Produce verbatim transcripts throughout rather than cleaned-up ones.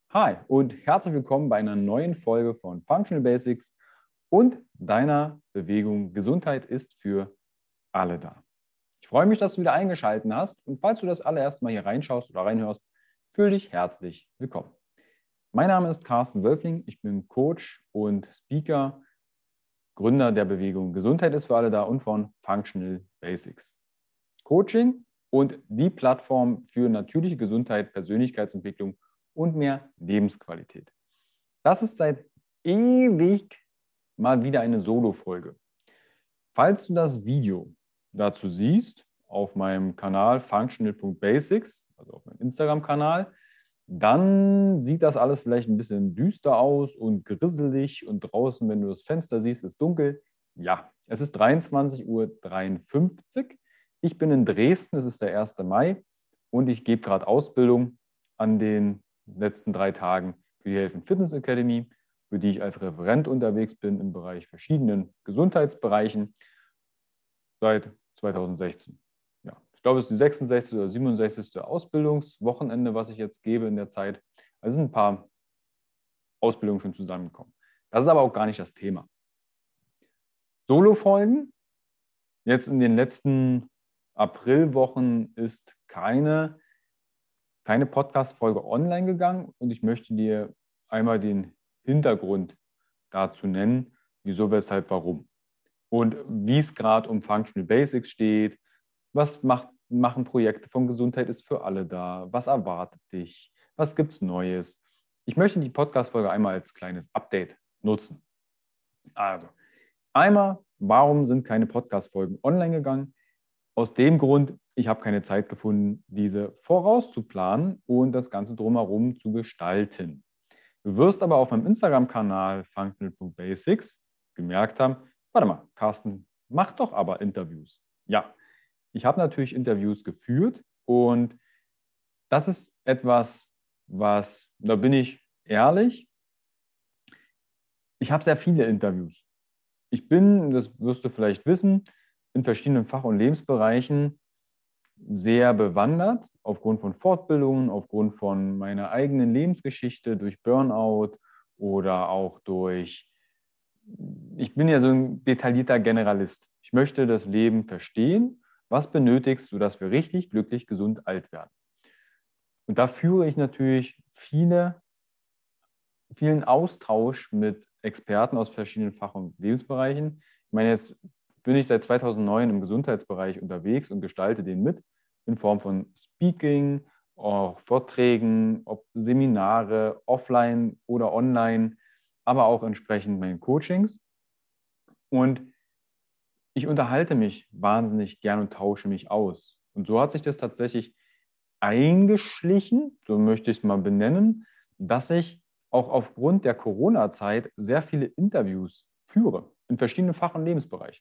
Hi und herzlich willkommen bei einer neuen Folge von Functional Basics und deiner Bewegung Gesundheit ist für alle da. Ich freue mich, dass du wieder eingeschaltet hast und falls du das allererste Mal hier reinschaust oder reinhörst, fühle dich herzlich willkommen. Mein Name ist Carsten Wölfling, ich bin Coach und Speaker, Gründer der Bewegung Gesundheit ist für alle da und von Functional Basics. Coaching und die Plattform für natürliche Gesundheit, Persönlichkeitsentwicklung und mehr Lebensqualität. Das ist seit ewig mal wieder eine Solo-Folge. Falls du das Video dazu siehst, auf meinem Kanal functional punkt basics, also auf meinem Instagram-Kanal, dann sieht das alles vielleicht ein bisschen düster aus und grisselig und draußen, wenn du das Fenster siehst, ist dunkel. Ja, es ist dreiundzwanzig Uhr dreiundfünfzig. Ich bin in Dresden, es ist der erste Mai und ich gebe gerade Ausbildung an den letzten drei Tagen für die Health and Fitness Academy, für die ich als Referent unterwegs bin im Bereich verschiedenen Gesundheitsbereichen seit zweitausendsechzehn. Ja, ich glaube, es ist die sechsundsechzigste oder siebenundsechzigste Ausbildungswochenende, was ich jetzt gebe in der Zeit. Also sind ein paar Ausbildungen schon zusammengekommen. Das ist aber auch gar nicht das Thema. Solo-Folgen. Jetzt in den letzten Aprilwochen ist keine, keine Podcast-Folge online gegangen und ich möchte dir einmal den Hintergrund dazu nennen, wieso, weshalb, warum. Und wie es gerade um Functional Basics steht, was macht, machen Projekte von Gesundheit ist für alle da, was erwartet dich, was gibt es Neues. Ich möchte die Podcast-Folge einmal als kleines Update nutzen. Also, einmal, warum sind keine Podcast-Folgen online gegangen? Aus dem Grund, ich habe keine Zeit gefunden, diese vorauszuplanen und das Ganze drumherum zu gestalten. Du wirst aber auf meinem Instagram-Kanal functional punkt basics gemerkt haben, warte mal, Carsten, mach doch aber Interviews. Ja, ich habe natürlich Interviews geführt und das ist etwas, was, da bin ich ehrlich, ich habe sehr viele Interviews. Ich bin, das wirst du vielleicht wissen, in verschiedenen Fach- und Lebensbereichen sehr bewandert, aufgrund von Fortbildungen, aufgrund von meiner eigenen Lebensgeschichte, durch Burnout oder auch durch, ich bin ja so ein detaillierter Generalist. Ich möchte das Leben verstehen. Was benötigst du, dass wir richtig, glücklich, gesund, alt werden? Und da führe ich natürlich viele, vielen Austausch mit Experten aus verschiedenen Fach- und Lebensbereichen. Ich meine, jetzt bin ich seit zweitausendneun im Gesundheitsbereich unterwegs und gestalte den mit in Form von Speaking, auch Vorträgen, ob Seminare, offline oder online, aber auch entsprechend meinen Coachings. Und ich unterhalte mich wahnsinnig gern und tausche mich aus. Und so hat sich das tatsächlich eingeschlichen, so möchte ich es mal benennen, dass ich auch aufgrund der Corona-Zeit sehr viele Interviews führe in verschiedenen Fach- und Lebensbereichen.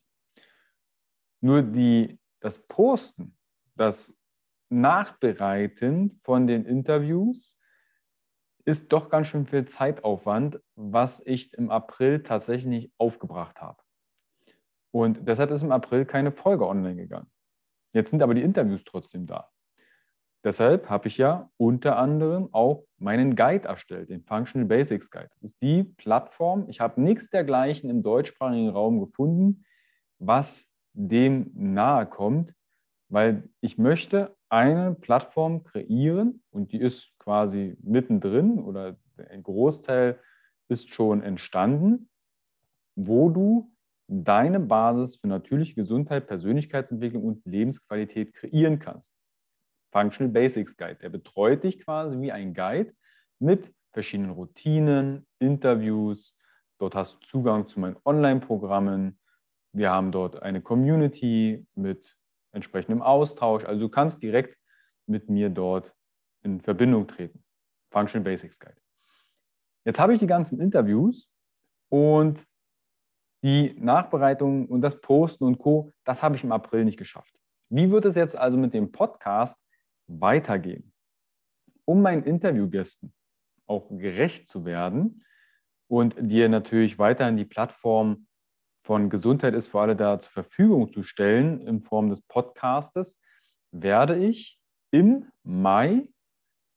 Nur die, das Posten, das Nachbereiten von den Interviews ist doch ganz schön viel Zeitaufwand, was ich im April tatsächlich nicht aufgebracht habe. Und deshalb ist im April keine Folge online gegangen. Jetzt sind aber die Interviews trotzdem da. Deshalb habe ich ja unter anderem auch meinen Guide erstellt, den Functional Basics Guide. Das ist die Plattform. Ich habe nichts dergleichen im deutschsprachigen Raum gefunden, was dem nahe kommt, weil ich möchte eine Plattform kreieren und die ist quasi mittendrin oder ein Großteil ist schon entstanden, wo du deine Basis für natürliche Gesundheit, Persönlichkeitsentwicklung und Lebensqualität kreieren kannst. Functional Basics Guide, der betreut dich quasi wie ein Guide mit verschiedenen Routinen, Interviews. Dort hast du Zugang zu meinen Online-Programmen. Wir haben dort eine Community mit entsprechendem Austausch. Also du kannst direkt mit mir dort in Verbindung treten. Functional Basics Guide. Jetzt habe ich die ganzen Interviews und die Nachbereitung und das Posten und Co., das habe ich im April nicht geschafft. Wie wird es jetzt also mit dem Podcast weitergehen? Um meinen Interviewgästen auch gerecht zu werden und dir natürlich weiterhin die Plattform von Gesundheit ist für alle da zur Verfügung zu stellen in Form des Podcastes, werde ich im Mai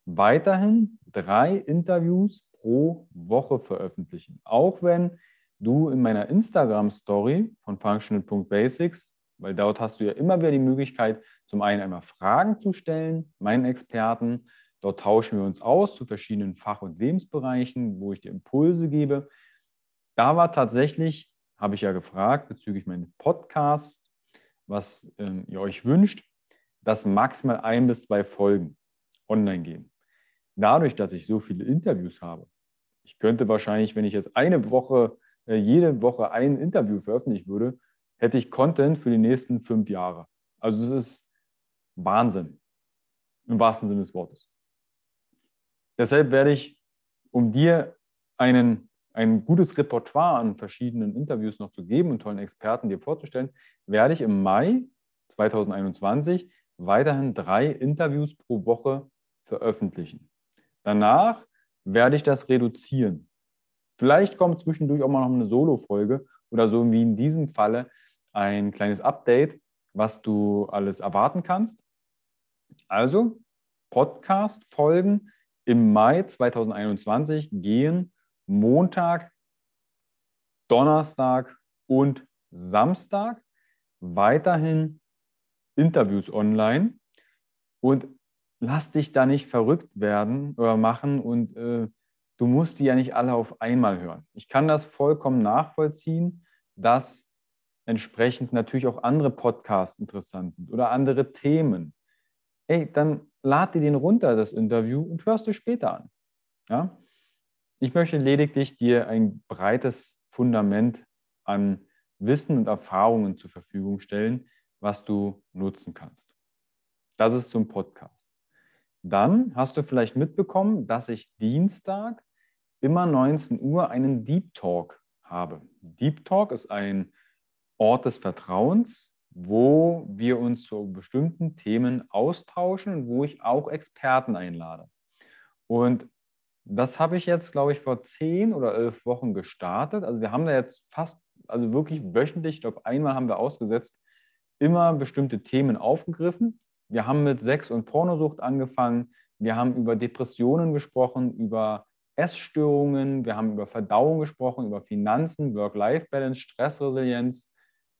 weiterhin drei Interviews pro Woche veröffentlichen. Auch wenn du in meiner Instagram-Story von functional Punkt basics, weil dort hast du ja immer wieder die Möglichkeit, zum einen einmal Fragen zu stellen, meinen Experten. Dort tauschen wir uns aus zu verschiedenen Fach- und Lebensbereichen, wo ich dir Impulse gebe. Da war tatsächlich, habe ich ja gefragt, bezüglich meines Podcasts, was ähm, ihr euch wünscht, dass maximal ein bis zwei Folgen online gehen. Dadurch, dass ich so viele Interviews habe, ich könnte wahrscheinlich, wenn ich jetzt eine Woche, äh, jede Woche ein Interview veröffentlichen würde, hätte ich Content für die nächsten fünf Jahre. Also das ist Wahnsinn, im wahrsten Sinne des Wortes. Deshalb werde ich, um dir einen, ein gutes Repertoire an verschiedenen Interviews noch zu geben und tollen Experten dir vorzustellen, werde ich im Mai zweitausendeinundzwanzig weiterhin drei Interviews pro Woche veröffentlichen. Danach werde ich das reduzieren. Vielleicht kommt zwischendurch auch mal noch eine Solo-Folge oder so wie in diesem Falle ein kleines Update, was du alles erwarten kannst. Also Podcast-Folgen im Mai zweitausendeinundzwanzig gehen Montag, Donnerstag und Samstag. Weiterhin Interviews online und lass dich da nicht verrückt werden oder machen und äh, du musst die ja nicht alle auf einmal hören. Ich kann das vollkommen nachvollziehen, dass entsprechend natürlich auch andere Podcasts interessant sind oder andere Themen. Ey, dann lad dir den runter, das Interview, und hörst du später an. Ja? Ich möchte lediglich dir ein breites Fundament an Wissen und Erfahrungen zur Verfügung stellen, was du nutzen kannst. Das ist zum Podcast. Dann hast du vielleicht mitbekommen, dass ich Dienstag immer neunzehn Uhr einen Deep Talk habe. Deep Talk ist ein Ort des Vertrauens, wo wir uns zu bestimmten Themen austauschen und wo ich auch Experten einlade. Und das habe ich jetzt, glaube ich, vor zehn oder elf Wochen gestartet. Also wir haben da jetzt fast, also wirklich wöchentlich, ich glaube, einmal haben wir ausgesetzt, immer bestimmte Themen aufgegriffen. Wir haben mit Sex und Pornosucht angefangen. Wir haben über Depressionen gesprochen, über Essstörungen. Wir haben über Verdauung gesprochen, über Finanzen, Work-Life-Balance, Stressresilienz.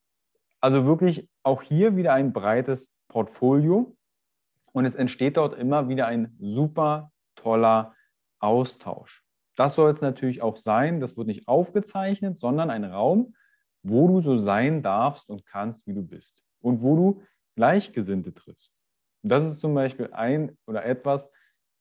Also wirklich auch hier wieder ein breites Portfolio. Und es entsteht dort immer wieder ein super toller Austausch. Das soll es natürlich auch sein. Das wird nicht aufgezeichnet, sondern ein Raum, wo du so sein darfst und kannst, wie du bist. Und wo du Gleichgesinnte triffst. Und das ist zum Beispiel ein oder etwas,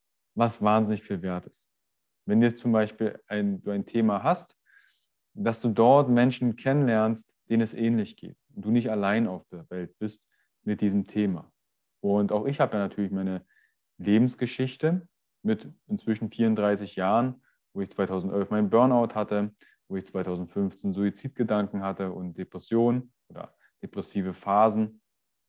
was wahnsinnig viel wert ist. Wenn du zum Beispiel ein, du ein Thema hast, dass du dort Menschen kennenlernst, denen es ähnlich geht. Und du nicht allein auf der Welt bist mit diesem Thema. Und auch ich habe ja natürlich meine Lebensgeschichte mit inzwischen vierunddreißig Jahren, wo ich zweitausendelf meinen Burnout hatte, wo ich zweitausendfünfzehn Suizidgedanken hatte und Depressionen oder depressive Phasen.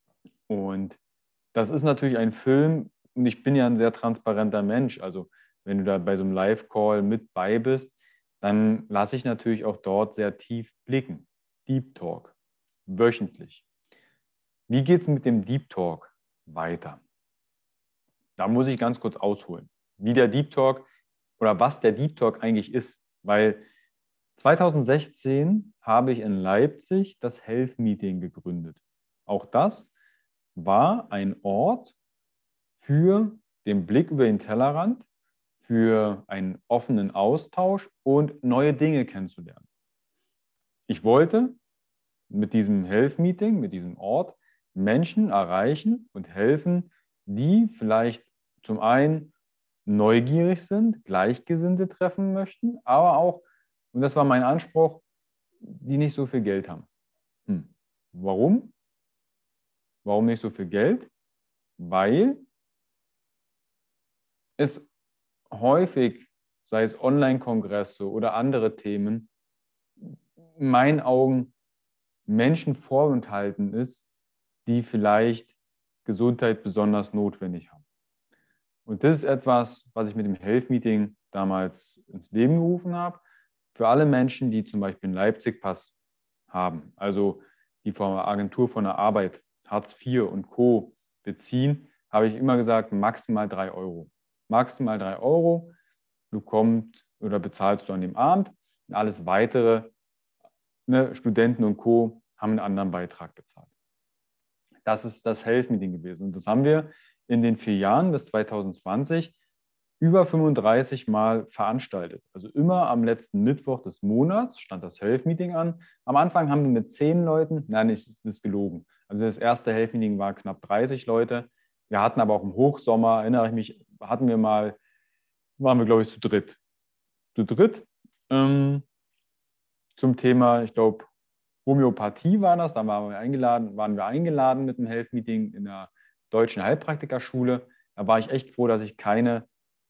Und das ist natürlich ein Film und ich bin ja ein sehr transparenter Mensch. Also wenn du da bei so einem Live-Call mit bei bist, dann lasse ich natürlich auch dort sehr tief blicken. Deep Talk, wöchentlich. Wie geht es mit dem Deep Talk weiter? Da muss ich ganz kurz ausholen, wie der Deep Talk oder was der Deep Talk eigentlich ist. Weil zweitausendsechzehn habe ich in Leipzig das Health Meeting gegründet. Auch das war ein Ort für den Blick über den Tellerrand, für einen offenen Austausch und neue Dinge kennenzulernen. Ich wollte mit diesem Health Meeting, mit diesem Ort, Menschen erreichen und helfen, die vielleicht zum einen neugierig sind, Gleichgesinnte treffen möchten, aber auch, und das war mein Anspruch, die nicht so viel Geld haben. Hm. Warum? Warum nicht so viel Geld? Weil es häufig, sei es Online-Kongresse oder andere Themen, in meinen Augen Menschen vorenthalten ist, die vielleicht Gesundheit besonders notwendig haben. Und das ist etwas, was ich mit dem Health Meeting damals ins Leben gerufen habe, für alle Menschen, die zum Beispiel einen Leipzig-Pass haben, also die von der Agentur von der Arbeit Hartz vier und Co. beziehen, habe ich immer gesagt, maximal drei Euro. maximal drei Euro, bekommt oder bezahlst du an dem Abend. Und alles Weitere, ne, Studenten und Co. haben einen anderen Beitrag bezahlt. Das ist das Health Meeting gewesen. Und das haben wir in den vier Jahren bis zwanzig zwanzig über fünfunddreißig Mal veranstaltet. Also immer am letzten Mittwoch des Monats stand das Health Meeting an. Am Anfang haben wir mit zehn Leuten, nein, das ist gelogen. Also das erste Health Meeting war knapp dreißig Leute. Wir hatten aber auch im Hochsommer, erinnere ich mich, hatten wir mal, waren wir glaube ich zu dritt. Zu dritt ähm, zum Thema, ich glaube, Homöopathie war das. Da waren wir eingeladen, waren wir eingeladen mit dem Health Meeting in der Deutschen Heilpraktikerschule. Da war ich echt froh, dass ich keine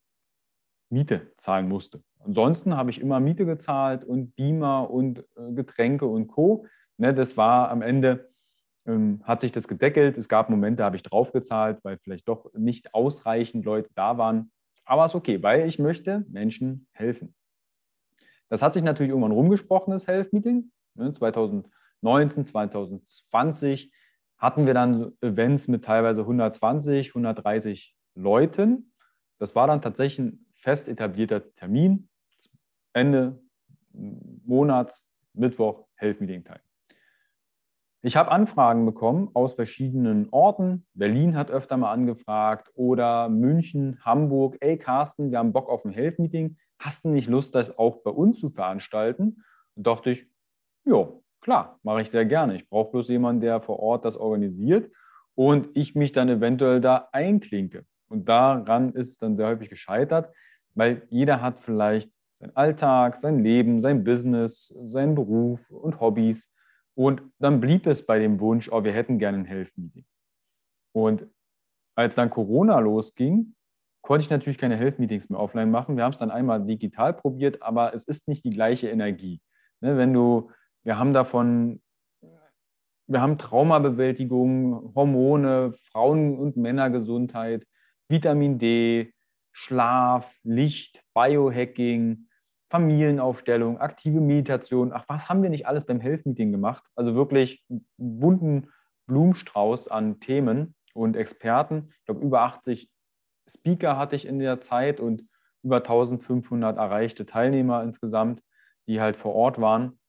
Miete zahlen musste. Ansonsten habe ich immer Miete gezahlt und Beamer und äh, Getränke und Co. Ne, das war am Ende, ähm, hat sich das gedeckelt. Es gab Momente, da habe ich draufgezahlt, weil vielleicht doch nicht ausreichend Leute da waren. Aber ist okay, weil ich möchte Menschen helfen. Das hat sich natürlich irgendwann rumgesprochen, das Health Meeting. Ne, zwanzig neunzehn, zwanzig zwanzig hatten wir dann Events mit teilweise hundertzwanzig, hundertdreißig Leuten. Das war dann tatsächlich ein fest etablierter Termin. Ende Monats, Mittwoch, Health Meeting Time. Ich habe Anfragen bekommen aus verschiedenen Orten. Berlin hat öfter mal angefragt oder München, Hamburg. Ey Carsten, wir haben Bock auf ein Health Meeting. Hast du nicht Lust, das auch bei uns zu veranstalten? Und dachte ich, ja, klar, mache ich sehr gerne. Ich brauche bloß jemanden, der vor Ort das organisiert und ich mich dann eventuell da einklinke. Und daran ist es dann sehr häufig gescheitert, weil jeder hat vielleicht seinen Alltag, sein Leben, sein Business, seinen Beruf und Hobbys. Und dann blieb es bei dem Wunsch, oh, wir hätten gerne ein Health Meeting. Und als dann Corona losging, konnte ich natürlich keine Health Meetings mehr offline machen. Wir haben es dann einmal digital probiert, aber es ist nicht die gleiche Energie. Ne, wenn du, wir haben davon, wir haben Traumabewältigung, Hormone, Frauen- und Männergesundheit, Vitamin D, Schlaf, Licht, Biohacking, Familienaufstellung, aktive Meditation. Ach, was haben wir nicht alles beim Health Meeting gemacht? Also wirklich einen bunten Blumenstrauß an Themen und Experten. Ich glaube, über achtzig Speaker hatte ich in der Zeit und über eintausendfünfhundert erreichte Teilnehmer insgesamt, die halt vor Ort waren.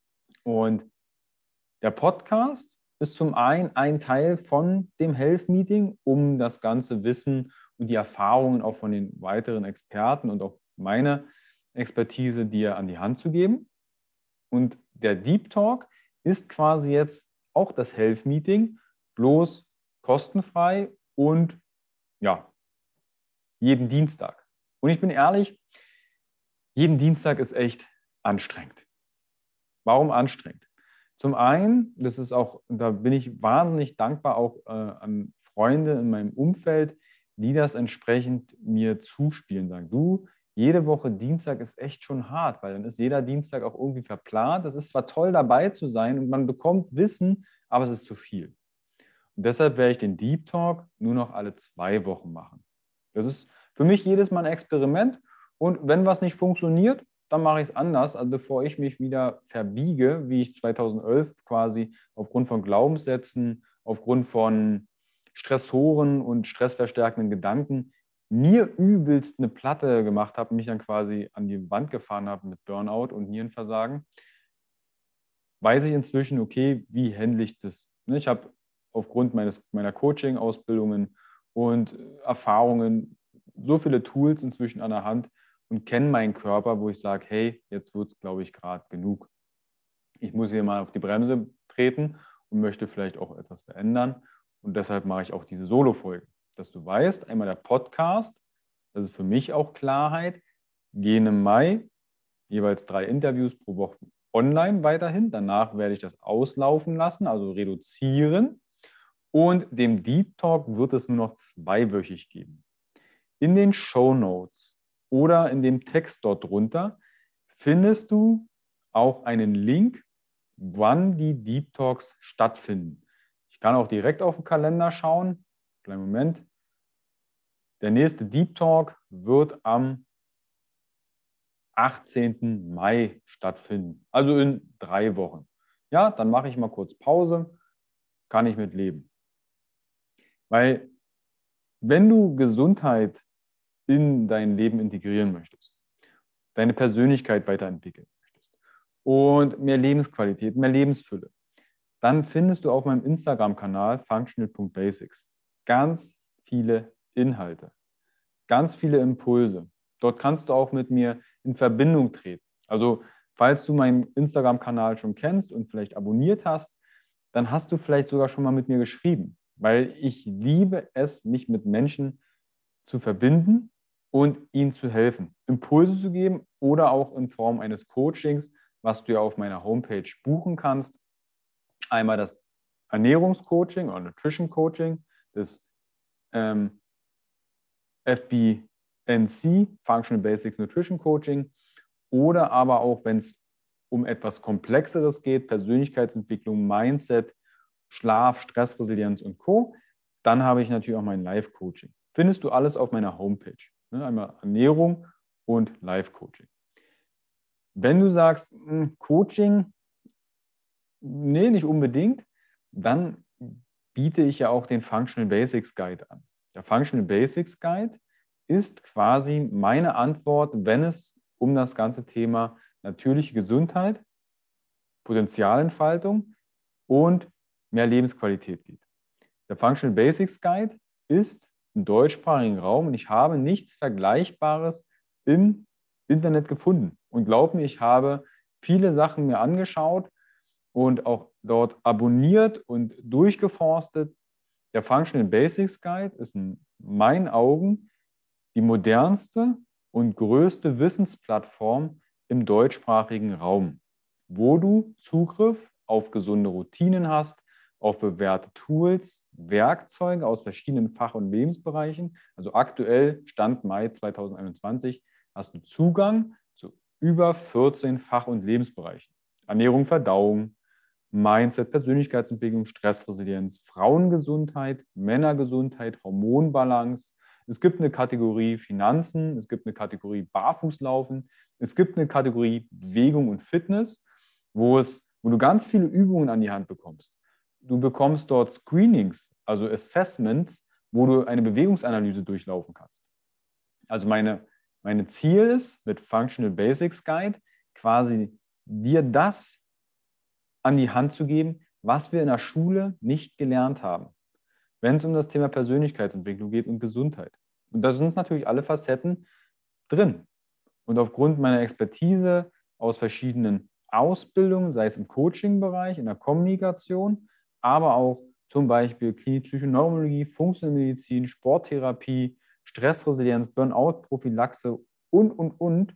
Und der Podcast ist zum einen ein Teil von dem Health Meeting, um das ganze Wissen und die Erfahrungen auch von den weiteren Experten und auch meine Expertise dir an die Hand zu geben. Und der Deep Talk ist quasi jetzt auch das Health Meeting, bloß kostenfrei und ja, jeden Dienstag. Und ich bin ehrlich, jeden Dienstag ist echt anstrengend. Warum anstrengend? Zum einen, das ist auch, da bin ich wahnsinnig dankbar auch äh, an Freunde in meinem Umfeld, die das entsprechend mir zuspielen, sagen, du, jede Woche Dienstag ist echt schon hart, weil dann ist jeder Dienstag auch irgendwie verplant. Es ist zwar toll dabei zu sein und man bekommt Wissen, aber es ist zu viel. Und deshalb werde ich den Deep Talk nur noch alle zwei Wochen machen. Das ist für mich jedes Mal ein Experiment und wenn was nicht funktioniert, dann mache ich es anders, also bevor ich mich wieder verbiege, wie ich zweitausendelf quasi aufgrund von Glaubenssätzen, aufgrund von Stressoren und stressverstärkenden Gedanken mir übelst eine Platte gemacht habe und mich dann quasi an die Wand gefahren habe mit Burnout und Nierenversagen, weiß ich inzwischen, okay, wie handle ich das? Ich habe aufgrund meines, meiner Coaching-Ausbildungen und Erfahrungen so viele Tools inzwischen an der Hand und kenne meinen Körper, wo ich sage, hey, jetzt wird es, glaube ich, gerade genug. Ich muss hier mal auf die Bremse treten und möchte vielleicht auch etwas verändern. Und deshalb mache ich auch diese Solo-Folge. Dass du weißt, einmal der Podcast, das ist für mich auch Klarheit, gehen im Mai jeweils drei Interviews pro Woche online weiterhin. Danach werde ich das auslaufen lassen, also reduzieren. Und dem Deep Talk wird es nur noch zweiwöchig geben. In den Shownotes oder in dem Text dort drunter findest du auch einen Link, wann die Deep Talks stattfinden. Ich kann auch direkt auf den Kalender schauen. Kleinen Moment. Der nächste Deep Talk wird am achtzehnten Mai stattfinden. Also in drei Wochen. Ja, dann mache ich mal kurz Pause. Kann ich mit leben. Weil wenn du Gesundheit in dein Leben integrieren möchtest, deine Persönlichkeit weiterentwickeln möchtest und mehr Lebensqualität, mehr Lebensfülle, dann findest du auf meinem Instagram-Kanal functional punkt basics ganz viele Inhalte, ganz viele Impulse. Dort kannst du auch mit mir in Verbindung treten. Also, falls du meinen Instagram-Kanal schon kennst und vielleicht abonniert hast, dann hast du vielleicht sogar schon mal mit mir geschrieben, weil ich liebe es, mich mit Menschen zu verbinden und ihnen zu helfen, Impulse zu geben oder auch in Form eines Coachings, was du ja auf meiner Homepage buchen kannst. Einmal das Ernährungscoaching oder Nutrition Coaching, das ähm, F B N C, Functional Basics Nutrition Coaching, oder aber auch, wenn es um etwas Komplexeres geht, Persönlichkeitsentwicklung, Mindset, Schlaf, Stressresilienz und Co., dann habe ich natürlich auch mein Live-Coaching. Findest du alles auf meiner Homepage. Ne? Einmal Ernährung und Live-Coaching. Wenn du sagst, mh, Coaching, nee, nicht unbedingt, dann biete ich ja auch den Functional Basics Guide an. Der Functional Basics Guide ist quasi meine Antwort, wenn es um das ganze Thema natürliche Gesundheit, Potenzialentfaltung und mehr Lebensqualität geht. Der Functional Basics Guide ist im deutschsprachigen Raum und ich habe nichts Vergleichbares im Internet gefunden. Und glaub mir, ich habe viele Sachen mir angeschaut und auch dort abonniert und durchgeforstet. Der Functional Basics Guide ist in meinen Augen die modernste und größte Wissensplattform im deutschsprachigen Raum, wo du Zugriff auf gesunde Routinen hast, auf bewährte Tools, Werkzeuge aus verschiedenen Fach- und Lebensbereichen. Also aktuell, Stand Mai zweitausendeinundzwanzig, hast du Zugang zu über vierzehn Fach- und Lebensbereichen. Ernährung, Verdauung, Mindset, Persönlichkeitsentwicklung, Stressresilienz, Frauengesundheit, Männergesundheit, Hormonbalance. Es gibt eine Kategorie Finanzen, es gibt eine Kategorie Barfußlaufen, es gibt eine Kategorie Bewegung und Fitness, wo, es, wo du ganz viele Übungen an die Hand bekommst. Du bekommst dort Screenings, also Assessments, wo du eine Bewegungsanalyse durchlaufen kannst. Also meine, meine Ziel ist mit Functional Basics Guide quasi dir das an die Hand zu geben, was wir in der Schule nicht gelernt haben, wenn es um das Thema Persönlichkeitsentwicklung geht und Gesundheit. Und da sind natürlich alle Facetten drin. Und aufgrund meiner Expertise aus verschiedenen Ausbildungen, sei es im Coaching-Bereich, in der Kommunikation, aber auch zum Beispiel Klinik, Psychoneurologie, Funktionelle Medizin, Sporttherapie, Stressresilienz, Burnout-Prophylaxe und, und, und,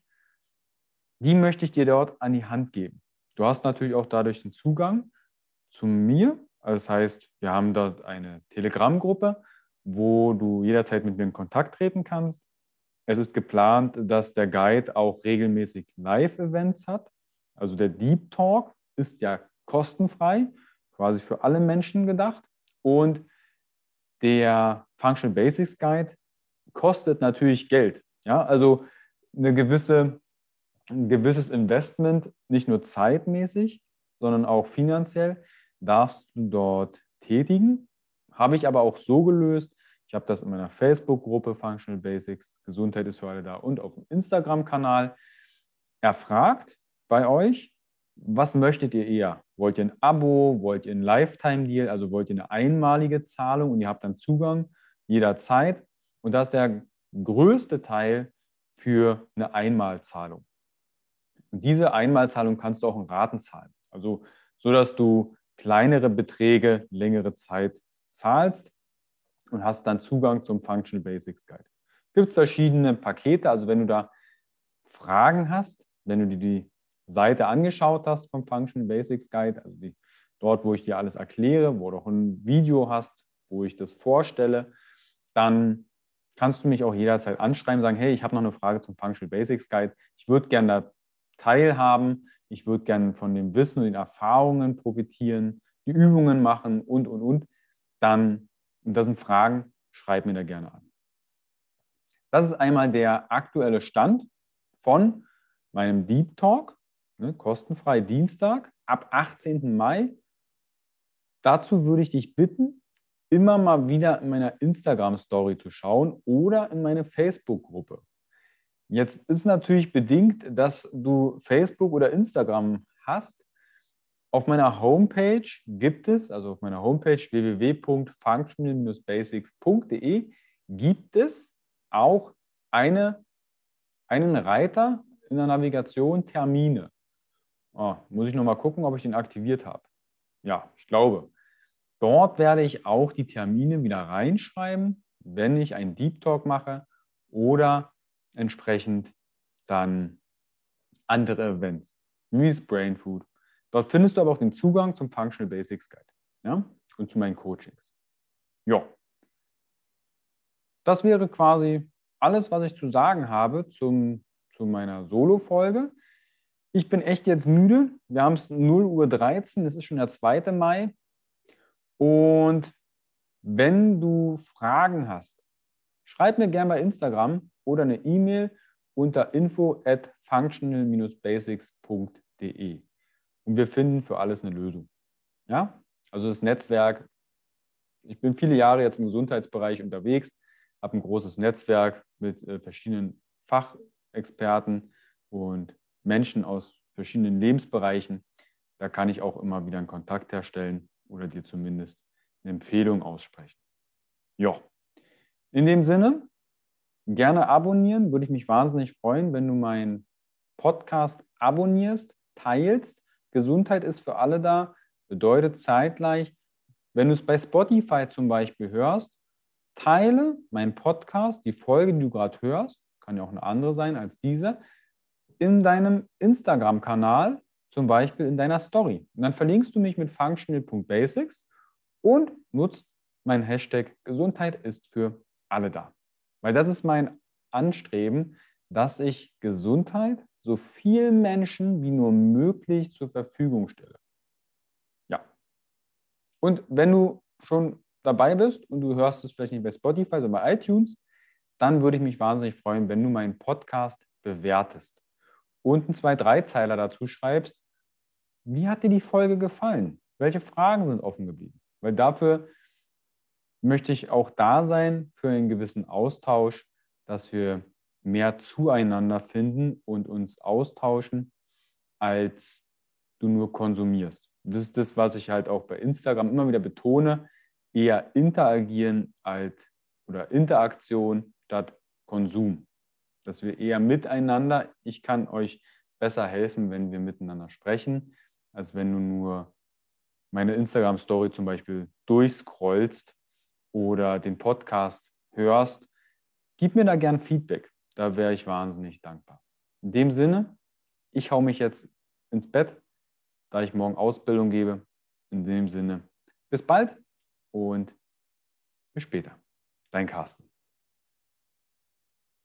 die möchte ich dir dort an die Hand geben. Du hast natürlich auch dadurch den Zugang zu mir. Das heißt, wir haben dort eine Telegram-Gruppe, wo du jederzeit mit mir in Kontakt treten kannst. Es ist geplant, dass der Guide auch regelmäßig Live-Events hat. Also der Deep Talk ist ja kostenfrei, quasi für alle Menschen gedacht. Und der Functional Basics Guide kostet natürlich Geld. Ja, also eine gewisse, ein gewisses Investment, nicht nur zeitmäßig, sondern auch finanziell, darfst du dort tätigen. Habe ich aber auch so gelöst. Ich habe das in meiner Facebook-Gruppe Functional Basics, Gesundheit ist für alle da und auf dem Instagram-Kanal erfragt bei euch, was möchtet ihr eher? Wollt ihr ein Abo? Wollt ihr ein Lifetime-Deal? Also wollt ihr eine einmalige Zahlung und ihr habt dann Zugang jederzeit? Und das ist der größte Teil für eine Einmalzahlung. Und diese Einmalzahlung kannst du auch in Raten zahlen. Also so, dass du kleinere Beträge längere Zeit zahlst und hast dann Zugang zum Functional Basics Guide. Es gibt verschiedene Pakete, also wenn du da Fragen hast, wenn du dir die Seite angeschaut hast vom Functional Basics Guide, also die, dort, wo ich dir alles erkläre, wo du auch ein Video hast, wo ich das vorstelle, dann kannst du mich auch jederzeit anschreiben, sagen, hey, ich habe noch eine Frage zum Functional Basics Guide. Ich würde gerne da teilhaben, ich würde gerne von dem Wissen und den Erfahrungen profitieren, die Übungen machen und, und, und. Dann, und das sind Fragen, schreib mir da gerne an. Das ist einmal der aktuelle Stand von meinem Deep Talk, ne, kostenfrei Dienstag ab achtzehnten Mai. Dazu würde ich dich bitten, immer mal wieder in meiner Instagram-Story zu schauen oder in meine Facebook-Gruppe. Jetzt ist natürlich bedingt, dass du Facebook oder Instagram hast. Auf meiner Homepage gibt es, also auf meiner Homepage w w w punkt functional basics punkt d e, gibt es auch eine, einen Reiter in der Navigation Termine. Oh, muss ich nochmal gucken, ob ich den aktiviert habe. Ja, ich glaube. Dort werde ich auch die Termine wieder reinschreiben, wenn ich einen Deep Talk mache oder entsprechend dann andere Events, wie das Brain Food. Dort findest du aber auch den Zugang zum Functional Basics Guide, ja, und zu meinen Coachings. Ja, das wäre quasi alles, was ich zu sagen habe zum, zu meiner Solo-Folge. Ich bin echt jetzt müde. Wir haben es null Uhr dreizehn, es ist schon der zweite Mai. Und wenn du Fragen hast, schreib mir gerne bei Instagram oder eine E-Mail unter info at functional basics punkt d e. Und wir finden für alles eine Lösung. Ja? Also das Netzwerk, ich bin viele Jahre jetzt im Gesundheitsbereich unterwegs, habe ein großes Netzwerk mit äh, verschiedenen Fachexperten und Menschen aus verschiedenen Lebensbereichen. Da kann ich auch immer wieder einen Kontakt herstellen oder dir zumindest eine Empfehlung aussprechen. Ja, in dem Sinne, gerne abonnieren, würde ich mich wahnsinnig freuen, wenn du meinen Podcast abonnierst, teilst. Gesundheit ist für alle da, bedeutet zeitgleich, wenn du es bei Spotify zum Beispiel hörst, teile meinen Podcast, die Folge, die du gerade hörst, kann ja auch eine andere sein als diese, in deinem Instagram-Kanal, zum Beispiel in deiner Story. Und dann verlinkst du mich mit functional punkt basics und nutzt mein Hashtag Gesundheit ist für alle da. Weil das ist mein Anstreben, dass ich Gesundheit so vielen Menschen wie nur möglich zur Verfügung stelle. Ja. Und wenn du schon dabei bist und du hörst es vielleicht nicht bei Spotify, sondern bei iTunes, dann würde ich mich wahnsinnig freuen, wenn du meinen Podcast bewertest und einen zwei drei Zeiler dazu schreibst. Wie hat dir die Folge gefallen? Welche Fragen sind offen geblieben? Weil dafür möchte ich auch da sein für einen gewissen Austausch, dass wir mehr zueinander finden und uns austauschen, als du nur konsumierst. Das ist das, was ich halt auch bei Instagram immer wieder betone, eher interagieren als oder Interaktion statt Konsum. Dass wir eher miteinander, ich kann euch besser helfen, wenn wir miteinander sprechen, als wenn du nur meine Instagram-Story zum Beispiel durchscrollst oder den Podcast hörst. Gib mir da gern Feedback. Da wäre ich wahnsinnig dankbar. In dem Sinne, ich hau mich jetzt ins Bett, da ich morgen Ausbildung gebe. In dem Sinne, bis bald und bis später. Dein Carsten.